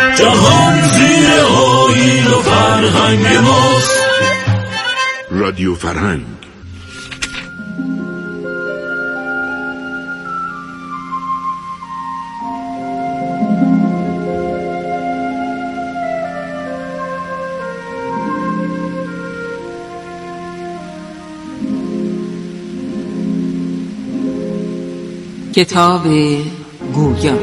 جهان زیر آیین و فرهنگ ماست. رادیو فرهنگ. کتاب گویا.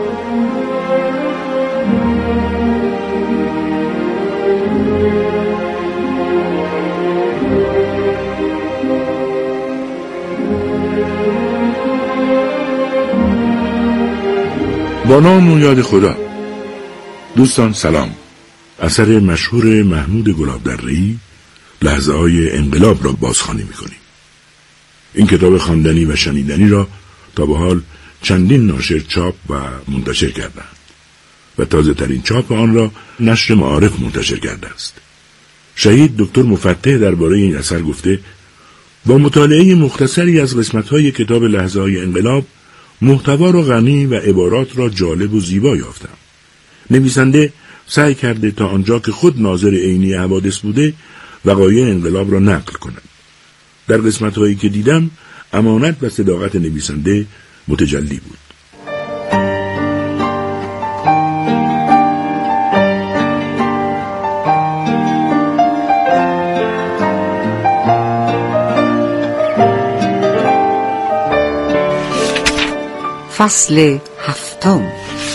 با نام و یاد خدا. دوستان سلام. اثر مشهور محمود گلابدره‌ای، لحظه های انقلاب را بازخوانی می‌کنیم. این کتاب خواندنی و شنیدنی را تا به حال چندین ناشر چاپ و منتشر کردند و تازه ترین چاپ آن را نشر معارف منتشر کرده است. شهید دکتر مفتح درباره این اثر گفته: با مطالعه مختصری از قسمت‌های کتاب لحظه های انقلاب، محتوا را غنی و عبارات را جالب و زیبا یافتم. نویسنده سعی کرده تا آنجا که خود ناظر عینی حوادث بوده وقایع انقلاب را نقل کند. در قسمت‌هایی که دیدم امانت و صداقت نویسنده متجلی بود. فصل 7.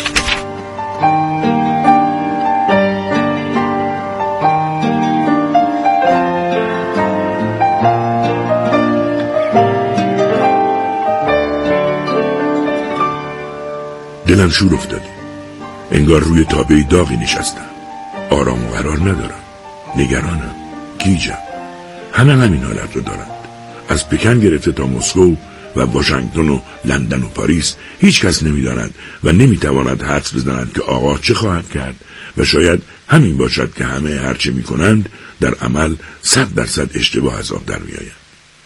دلم شور افتاده. انگار روی تابه داغی نشستم. آرام و قرار ندارم. نگرانم. گیجم. همه همین حالت رو دارند. از پکن گرفته تا مسکو و واشنگتن و لندن و پاریس هیچ کس نمی‌داند و نمی‌تواند حدس بزند که آقا چه خواهد کرد و شاید همین باشد که همه هرچه می‌کنند در عمل 100% اشتباه از آب در می‌آید.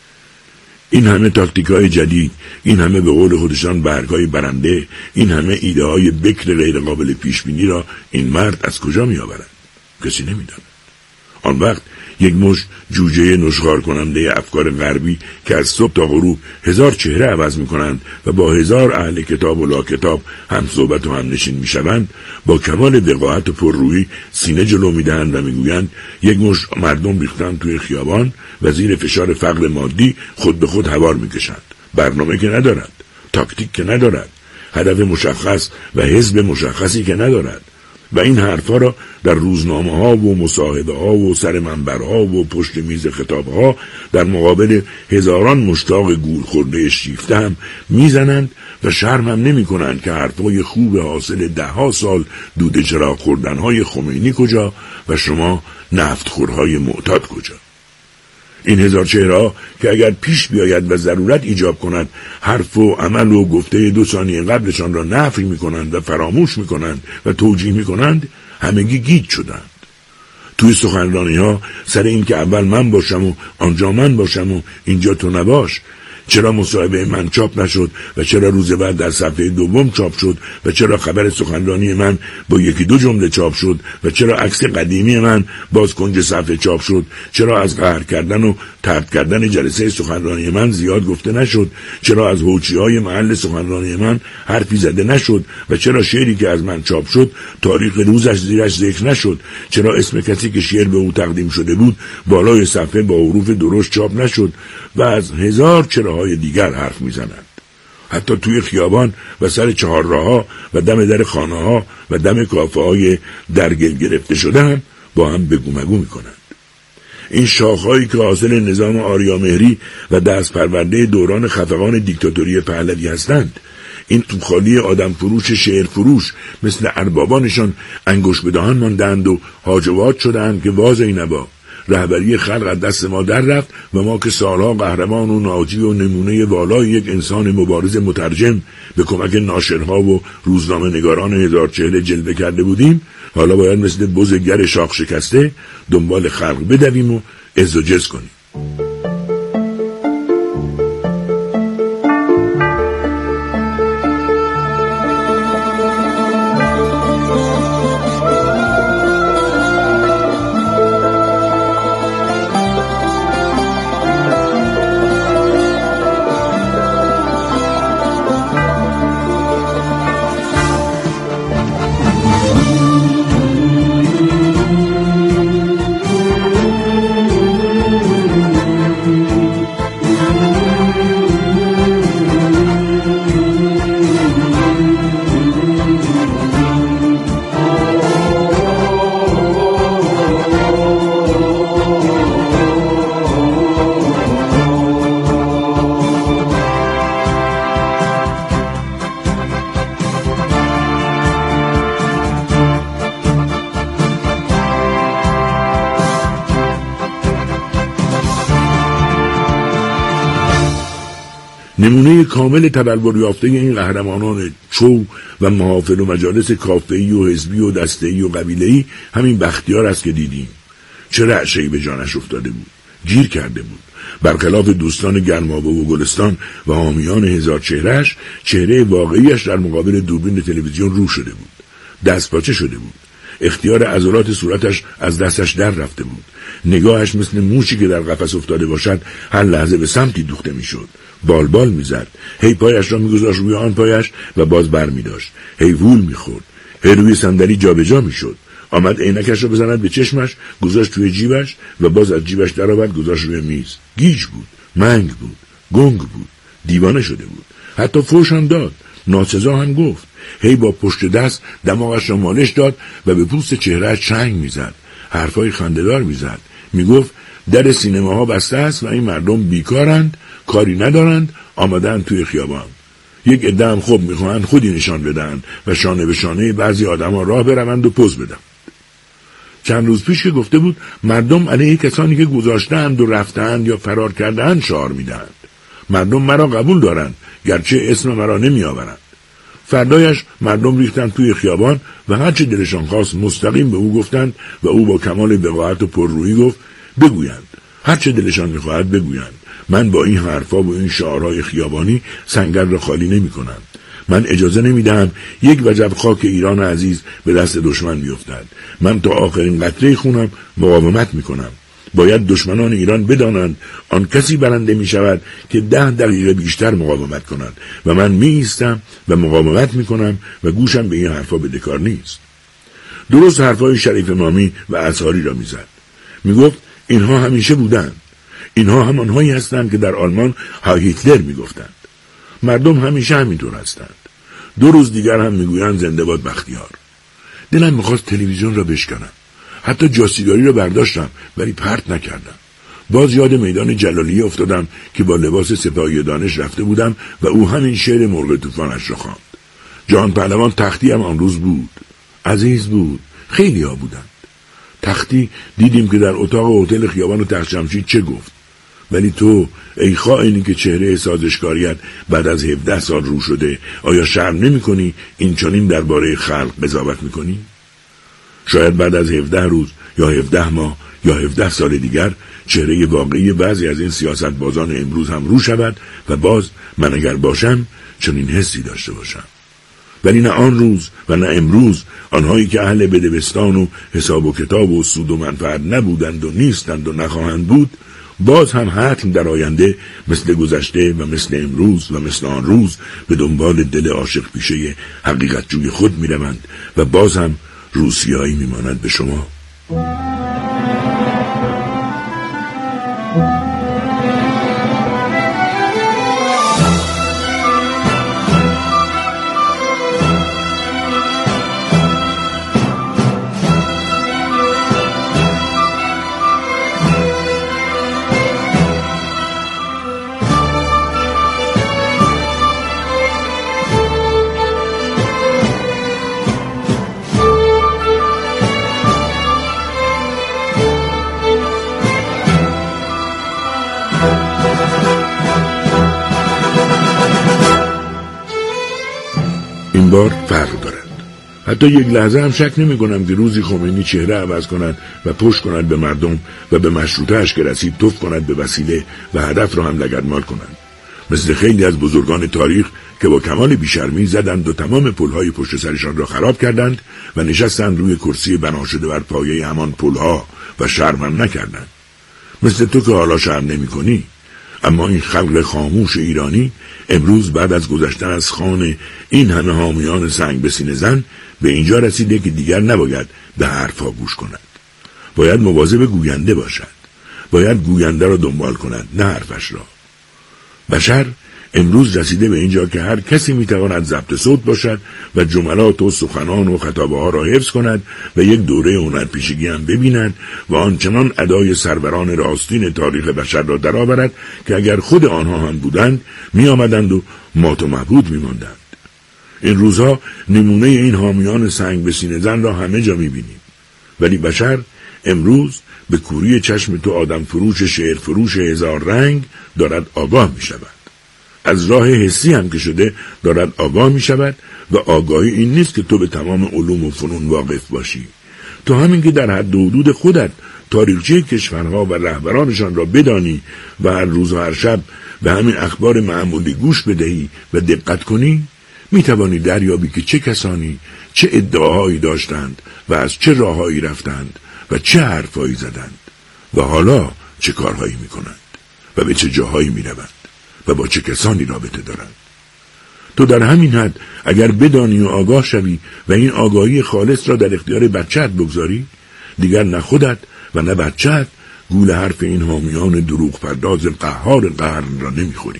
این همه تاکتیک‌های جدید، این همه به قول خودشان برگ‌های برنده، این همه ایده‌های بکر غیر قابل پیش‌بینی را این مرد از کجا می‌آورد؟ کسی نمی‌داند. آن وقت یک مشت جوجه نشخوار کننده افکار غربی که از صبح تا غروب 1000 چهره عوض می‌کنند و با 1000 اهل کتاب و لا کتاب هم صحبت و هم نشین می‌شوند، با کمال وقاحت و پررویی سینه جلو می‌دهند و می‌گویند یک مشت مردم ریختن توی خیابان و زیر فشار فقر مادی خود به خود هوار می‌کشند. برنامه که ندارد، تاکتیک که ندارد، هدف مشخص و حزب مشخصی که ندارد. و این حرفا را در روزنامه‌ها و مصاحبه‌ها و سر منبرها و پشت میز خطاب‌ها در مقابل هزاران مشتاق گول خورده شیفته هم میزنند و شرم هم نمی‌کنند که حرفای خوب حاصل 10 سال دوده چراغ خوردن‌های خمینی کجا و شما نفتخورهای معتاد کجا. این 1000 چهره‌ها که اگر پیش بیاید و ضرورت ایجاب کند حرف و عمل و گفته 2 ثانیه قبلشان را نفی می‌کنند و فراموش می‌کنند و توجیه می‌کنند، همگی گیج شدند. توی سخنرانی‌ها سر این که اول من باشم و آنجا من باشم و اینجا تو نباش، چرا مصاحبه من چاپ نشد و چرا روز بعد در صفحه دوم چاپ شد و چرا خبر سخنرانی من با 1-2 جمله چاپ شد و چرا عکس قدیمی من باز کنج صفحه چاپ شد، چرا از قهر کردن و طرد کردن جلسه سخنرانی من زیاد گفته نشد، چرا از هوچی‌های محل سخنرانی من حرفی زده نشد و چرا شعری که از من چاپ شد تاریخ روزش زیرش ذکر نشد، چرا اسم کسی که شعر به او تقدیم شده بود بالای صفحه با حروف درشت چاپ نشد و از 1000 چراهای دیگر حرف میزنند. حتی توی خیابان و سر چهارراه‌ها و دم در خانه‌ها و دم کافه‌های درگل گرفته شده هم با هم بگو مگو میکنند. این شاخهایی که حاصل نظام آریامهری و دست پرورده دوران خفقان دیکتاتوری پهلوی هستند، این توخالی آدم فروش شعر فروش مثل اربابانشان انگوش به دهان ماندند و حاجوات شدند که واضحی نبا. رهبری خلق از دست ما در رفت و ما که سالها قهرمان و ناجی و نمونه والای یک انسان مبارز مترجم به کمک ناشرها و روزنامه نگاران 1000 چهره جلوه کرده بودیم، حالا باید مثل بزگر شاخ شکسته دنبال خلق بدویم و عز و جز کنیم. نمونه کامل تبلور یافته این قهرمانان چو و محافل و مجالس کافه‌ای و حزبی و دسته‌ای و قبیله‌ای همین بختیار است که دیدیم. چه رعشه‌ای به جانش افتاده بود، گیر کرده بود. برخلاف دوستان گرمابه و گلستان و حامیان هزار چهرهش، چهره واقعیش در مقابل دوربین تلویزیون رو شده بود، دست پاچه شده بود. اختیار عضلات صورتش از دستش در رفته بود. نگاهش مثل موشی که در قفس افتاده باشد هر لحظه به سمتی دوخته میشد. بالبال میزد، هی پایش را میگذاشت روی آن پایش و باز بر میداشت، هی وول میخورد، هی روی صندلی جابجا میشد. آمد عینکش را بزند به چشمش، گذاشت توی جیبش و باز از جیبش درآورد گذاشت روی میز. گیج بود، منگ بود، گنگ بود، دیوانه شده بود. حتی فحش هم داد، ناسزا هم گفت. هی با پشت دست دماغش را مالش داد و به پوست چهرهش چنگ میزد، حرفای خنده‌دار میزد. میگفت در سینماها بسته است و این مردم بیکارند، کاری ندارند، آمدن توی خیابان. یک عده هم خوب میخواهند خودی نشان بدن و شانه به شانه بعضی آدم‌ها راه بروند و پوز بدن. چند روز پیش که گفته بود مردم علیه کسانی که گذاشتند و رفتند یا فرار کردند شعار میدهند. مردم مرا قبول دارند گرچه اسم مرا نمی آورند. فردایش مردم ریختند توی خیابان و هرچه دلشان خواست مستقیم به او گفتند و او با کمال وقاحت و پررویی گفت بگویند، هرچه دلشان میخواهد بگویند. من با این حرفا و این شعارهای خیابانی سنگر را خالی نمی کنم. من اجازه نمیدهم یک وجب خاک ایران عزیز به دست دشمن بیفتد. من تا آخرین قطره خونم مقاومت میکنم. باید دشمنان ایران بدانند آن کسی برنده می شود که 10 دقیقه بیشتر مقاومت کنند و من می ایستم و مقاومت می کنم و گوشم به این حرفا بدهکار نیست. درست حرفای شریف مامی و اصحاری را می زد. می گفت اینها همیشه بودند. اینها همانهایی هستند که در آلمان های هیتلر می گفتند. مردم همیشه همینطور هستند. 2 روز دیگر هم می گویند زنده باد بختیار. دلم می خواست تلویزیون را بشکنم. حتی جاسیگاری را برداشتم ولی پرت نکردم. باز یاد میدان جلالیه افتادم که با لباس سپاهی دانش رفته بودم و او همین شعر مرغ طوفانش را خواند. جهان پهلوان تختی هم آن روز بود. عزیز بود. خیلی ها بودند. تختی دیدیم که در اتاق هتل خیابان و تخت جمشید چه گفت. ولی تو ای خائنی که چهره سازشکاریت بعد از 17 سال رو شده، آیا شرم نمی کنی این چنین درباره خلق قضاوت می کنی؟ شاید بعد از 17 روز یا 17 ماه یا 17 سال دیگر چهره واقعی بعضی از این سیاستبازان امروز هم رو شود و باز من اگر باشم چنین حسی داشته باشم. ولی نه آن روز و نه امروز آنهایی که اهل بدبستان و حساب و کتاب و سود و منفعت نبودند و نیستند و نخواهند بود، باز هم حتم در آینده مثل گذشته و مثل امروز و مثل آن روز به دنبال دل عاشق پیشه حقیقت جوی خود می روند و باز هم روسیایی می ماند به شما. این بار فرق دارد. حتی یک لحظه هم شک نمی کنم که روزی خمینی چهره عوض کند و پشت کند به مردم و به مشروطه‌اش که رسید توف کند به وسیله و هدف را هم لگدمال کنند. مثل خیلی از بزرگان تاریخ که با کمال بیشرمی زدند و تمام پلهای پشت سرشان را خراب کردند و نشستند روی کرسی بنا شده بر پایه همان پلها و شرم هم نکردند. مثل تو که حالا شرم نمی کنی. اما این خلق خاموش ایرانی امروز بعد از گذشتن از خان این همه حامیان سنگ به سینه زن به اینجا رسیده که دیگر نباید به حرفها گوش کند. باید مواظب گوینده باشد. باید گوینده را دنبال کند، نه حرفش را. بشر امروز رسیده به اینجا که هر کسی میتواند ضبط صوت باشد و جملات و سخنان و خطابه ها را حفظ کند و یک دوره هنرپیشگی هم ببیند و آنچنان ادای سروران راستین تاریخ بشر را درآورد که اگر خود آنها هم بودند می آمدند و مات و مبهوت می ماندند. این روزها نمونه این حامیان سنگ به سینه زن را همه جا می بینیم. ولی بشر امروز به کوری چشم تو آدم فروش شعر فروش هزار رنگ دارد آگاه می شود. از راه حسی هم که شده دارد آگاه می شود و آگاهی این نیست که تو به تمام علوم و فنون واقف باشی. تو همین که در حد و حدود خودت تاریخچه کشورها و رهبرانشان را بدانی و هر روز و هر شب به همین اخبار معمولی گوش بدهی و دقت کنی، می توانی دریابی که چه کسانی چه ادعاهایی داشتند و از چه راههایی رفتند و چه حرفایی زدند و حالا چه کارهایی می کنند و به چه جاهایی می روند و با چه کسانی رابطه دارند. تو در همین حد اگر بدانی و آگاه شوی و این آگاهی خالص را در اختیار بچه‌ت بگذاری، دیگر نه خودت و نه بچه‌ت گول حرف این حامیان دروغ پرداز قهار قرن را نمیخوری.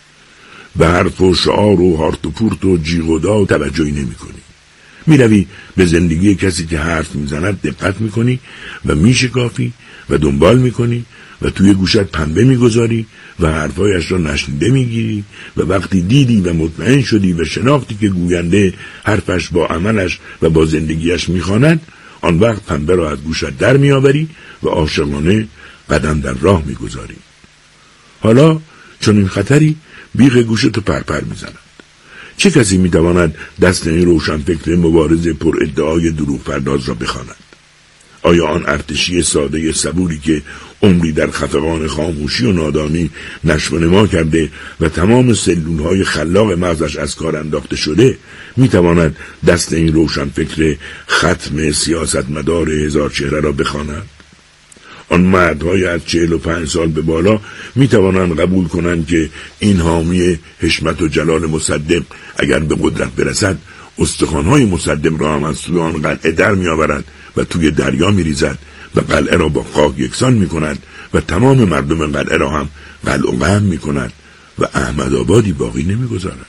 به حرف و شعار و هارت و پورت و جیغ و داد توجهی نمی کنی. می روی به زندگی کسی که حرف می زند دقت می کنی و می شکافی و دنبال می کنی و توی گوشت پنبه می گذاری و حرفایش را نشنیده می گیری و وقتی دیدی و مطمئن شدی و شناختی که گوینده حرفش با عملش و با زندگیش می خواند، آن وقت پنبه را از گوشت در می آوری و عاشقانه قدم در راه می گذاری. حالا چون این خطری بیخ گوشتو پرپر می زند. چه کسی می تواند دست این روشنفکر مبارز پر ادعای دروغ پرداز را بخواند؟ آیا آن ارتشی ساده صبوری که عمری در خفقان خاموشی و نادانی نشو و نما کرده و تمام سلولهای خلاق مغزش از کار انداخته شده می تواند دست این روشنفکر ختم سیاستمدار هزار چهره را بخواند؟ آن مردهای از 45 سال به بالا می توانند قبول کنند که این حامی حشمت و جلال مصدق اگر به قدرت برسد استخوانهای مصدق را هم از سوی آن قلعه در می آورد و توی دریا می ریزد و قلعه را با خاک یکسان می کند و تمام مردم قلعه را هم قلع و قم می کند و احمدآبادی باقی نمی گذارد.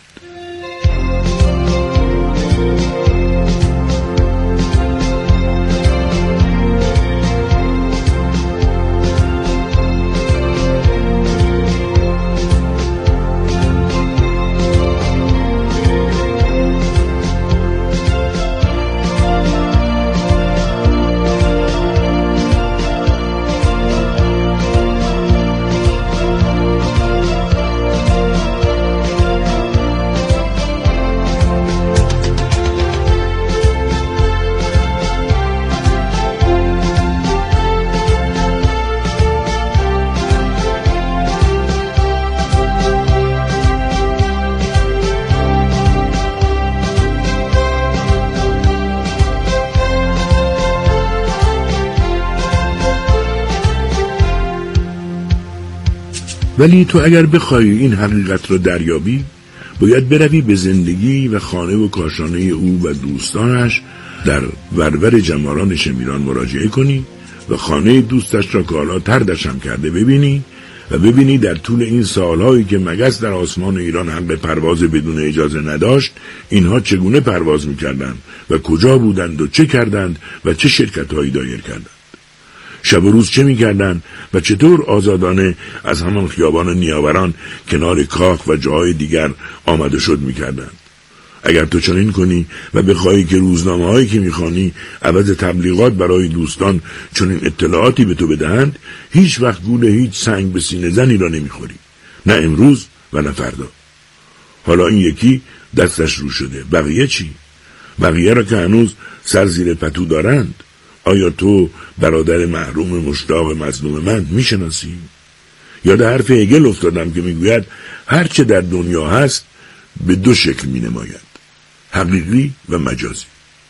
ولی تو اگر بخوای این حقیقت را دریابی، باید بروی به زندگی و خانه و کاشانه او و دوستانش در ورور جماران شمیران مراجعه کنی و خانه دوستش را که حالا طردش هم کرده ببینی و ببینی در طول این سالهایی که مگس در آسمان ایران حق پرواز بدون اجازه نداشت، اینها چگونه پرواز میکردند و کجا بودند و چه کردند و چه شرکتهایی دایر کردند. شب و روز چه می‌کردند و چطور آزادانه از همان خیابان نیاوران کنار کاخ و جاهای دیگر آمد و شد می‌کردند. اگر تو چنین کنی و بخواهی که روزنامه‌هایی که می‌خوانی عوض تبلیغات برای دوستان چنین اطلاعاتی به تو بدهند، هیچ وقت گول هیچ سنگ به سینه زنی را نمی‌خوری، نه امروز و نه فردا. حالا این یکی دستش رو شده، بقیه چی؟ بقیه را که هنوز سر زیر پتو دارند. آیا تو برادر محروم مشتاق مظلوم من میشناسی؟ یاد حرف هگل افتادم که میگوید هر چه در دنیا هست به دو شکل مینماید، حقیقی و مجازی.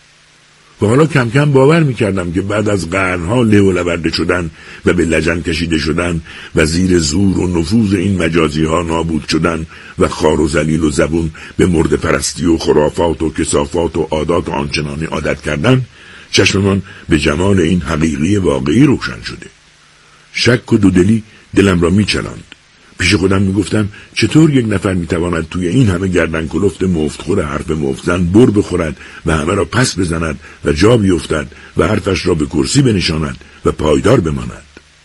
و حالا کم کم باور میکردم که بعد از قرنها له و لورده شدن و به لجن کشیده شدن و زیر زور و نفوذ این مجازی ها نابود شدن و خار و ذلیل و زبون به مرده پرستی و خرافات و کثافات و عادات و آنچنانی عادت کردن، چشممان به جمال این حقیقی واقعی روشن شده. شک و دودلی دلم را میچلاند. پیش خودم میگفتم چطور یک نفر میتواند توی این همه گردن کلفت مفتخور حرف مفتزن بر بخورد و همه را پس بزند و جا بیفتد و حرفش را به کرسی بنشاند و پایدار بماند.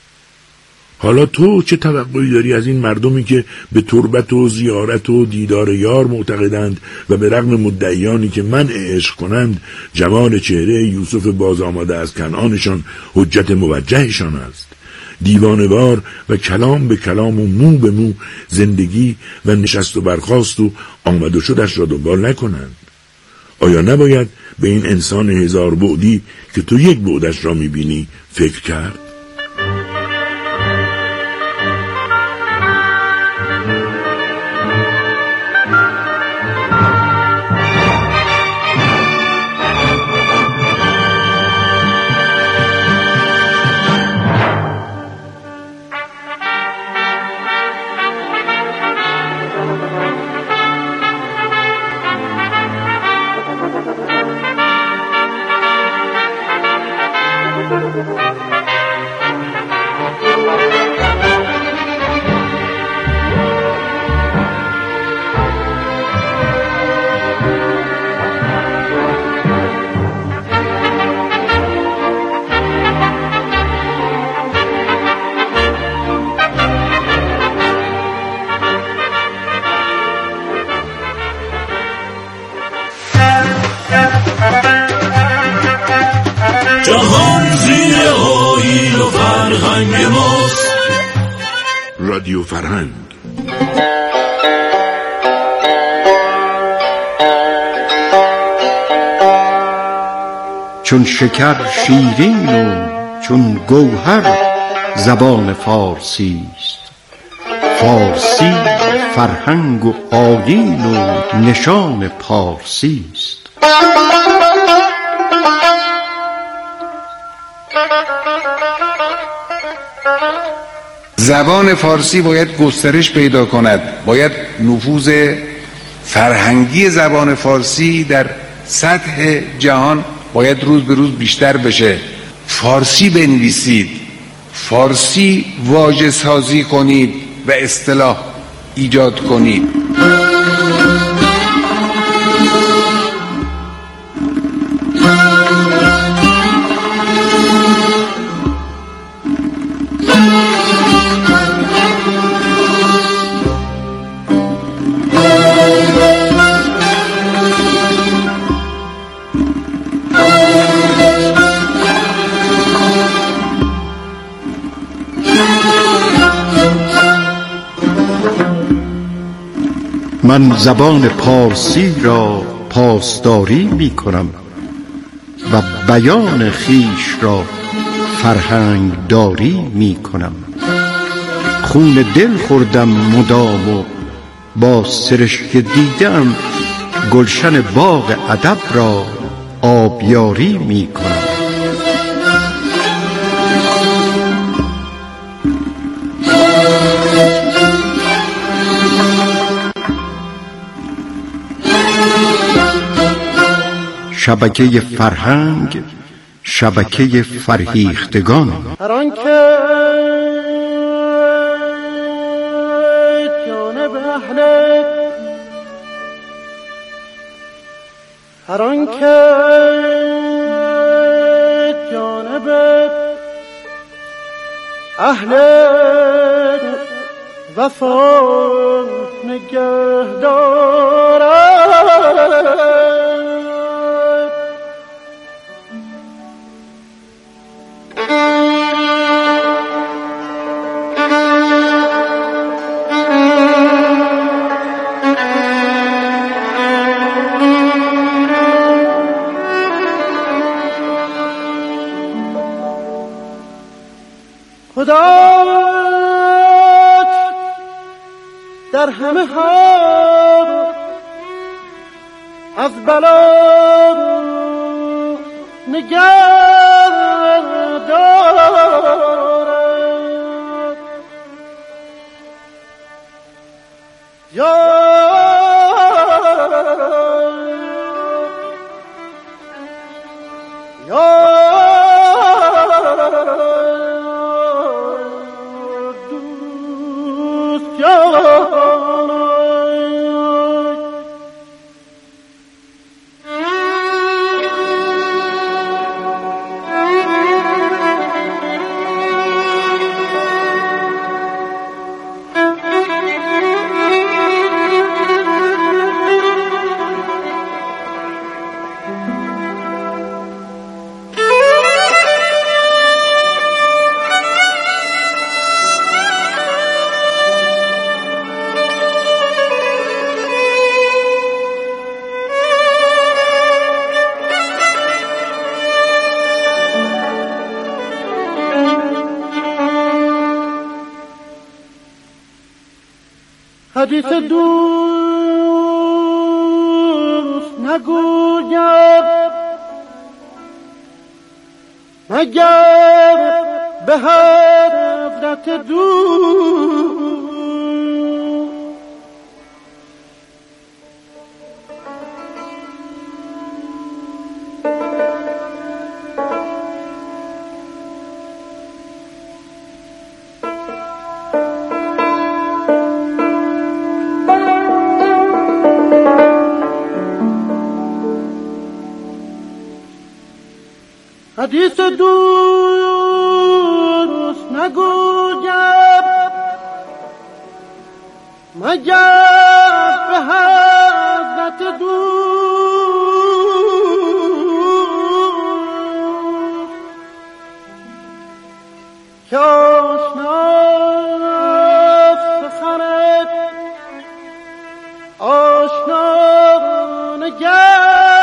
حالا تو چه توقعی داری از این مردمی که به تربت و زیارت و دیدار یار معتقدند و به رغم مدعیانی که منع عشق کنند جمال چهره یوسف باز آمده از کنعانشان حجت موجهشان است؟ دیوانه‌وار و کلام به کلام و مو به مو زندگی و نشست و برخاست و آمد و شدش را دنبال نکنند؟ آیا نباید به این انسان هزار بعدی که تو یک بعدش را میبینی فکر کرد؟ جهان زیر آیین و فرهنگ ماست. رادیو فرهنگ. چون شکر شیرین و چون گوهر زبان فارسی است. فارسی فرهنگ و آیین و نشان پارسی است. زبان فارسی باید گسترش پیدا کند، باید نفوذ فرهنگی زبان فارسی در سطح جهان باید روز به روز بیشتر بشه. فارسی بنویسید، فارسی واژه سازی کنید و اصطلاح ایجاد کنید. من زبان پارسی را پاسداری می کنم و بیان خیش را فرهنگ داری می کنم. خون دل خوردم مدام و با سرشک دیدم گلشن باغ ادب را آبیاری می کنم. شبکه فرهنگ، شبکه فرهیختگان. هر آنکه جانب اهل، هر آنکه جانب اهل وفا نگه دارد، خدایت در همه حال از بلا نگه دارد. حدیث دوست نگویم مگر به حضرت دوست. حدیث دوست نگویم مگر به حضرت دوست که آشناست سخنت آشنا نگه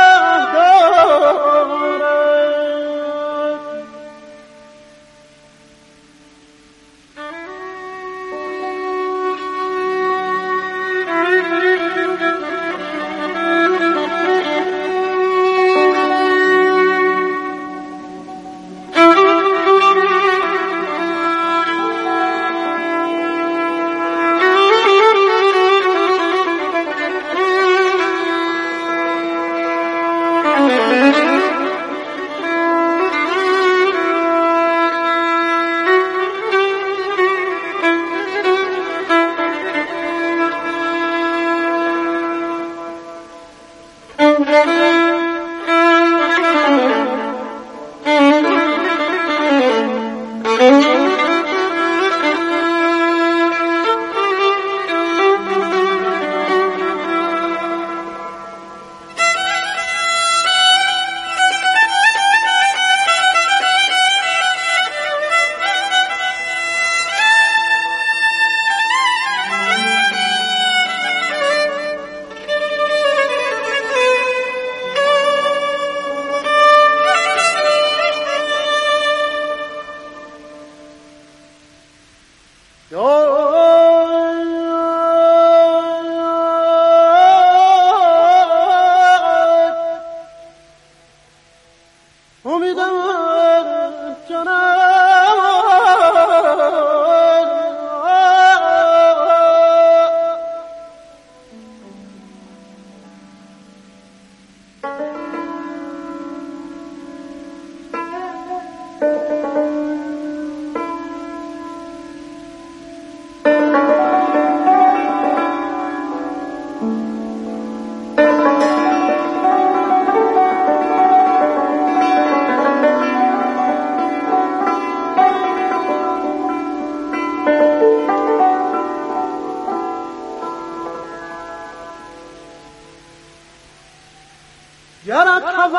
گرت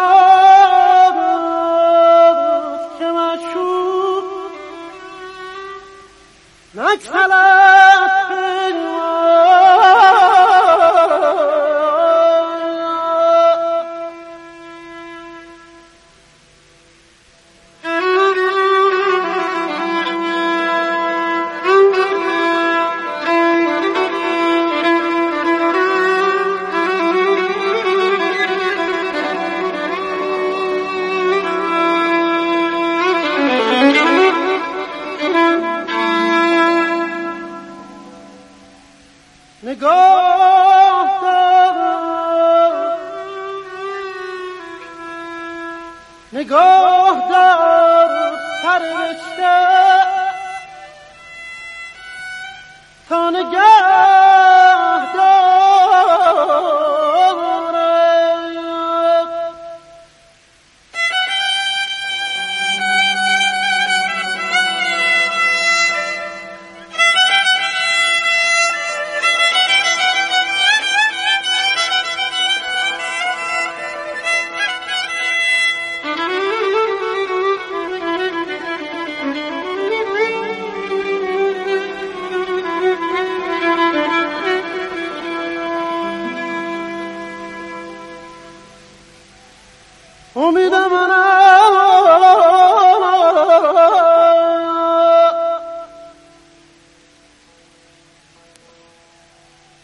هواست که مشوق نگسلت نگاه دار سر رشته تا نگه امید منم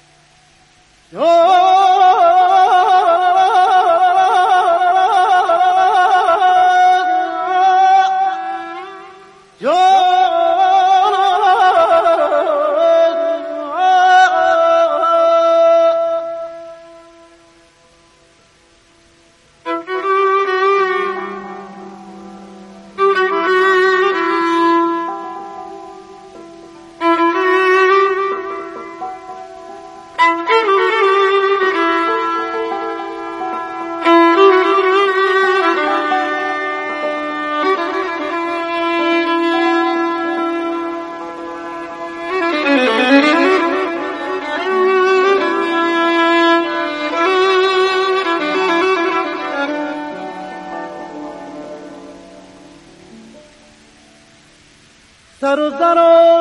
سر و زر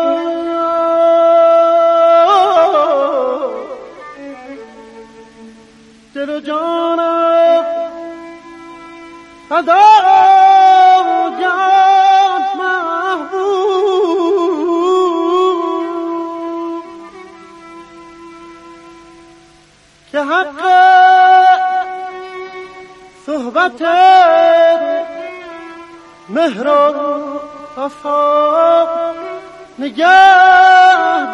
دل و جانم فدا جان محبوب که حق صحبت مهر و وفا نگه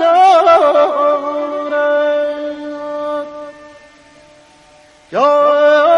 دارد یا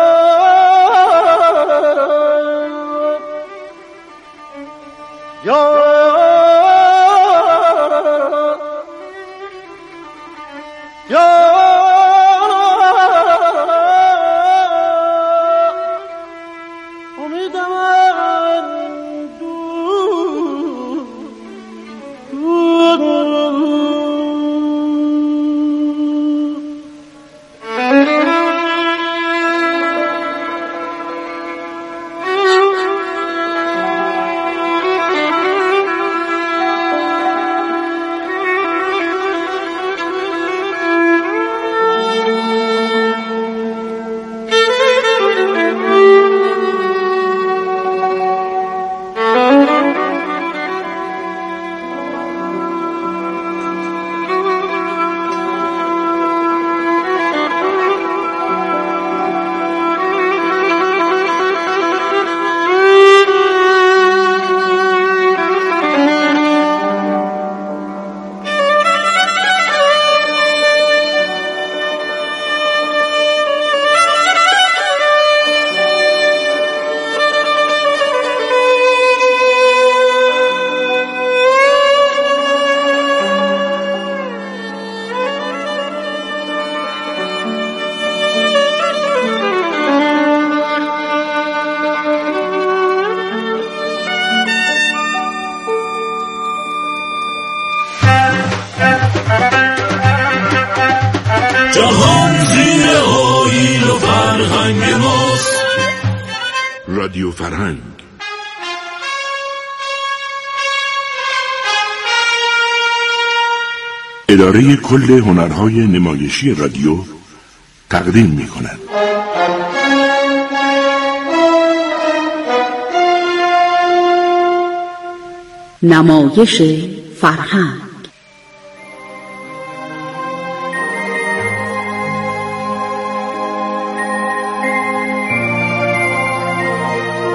جهان زیر آیین و فرهنگ ماست. رادیو فرهنگ اداره کل هنرهای نمایشی رادیو تقدیم می کند. نمایش فرهنگ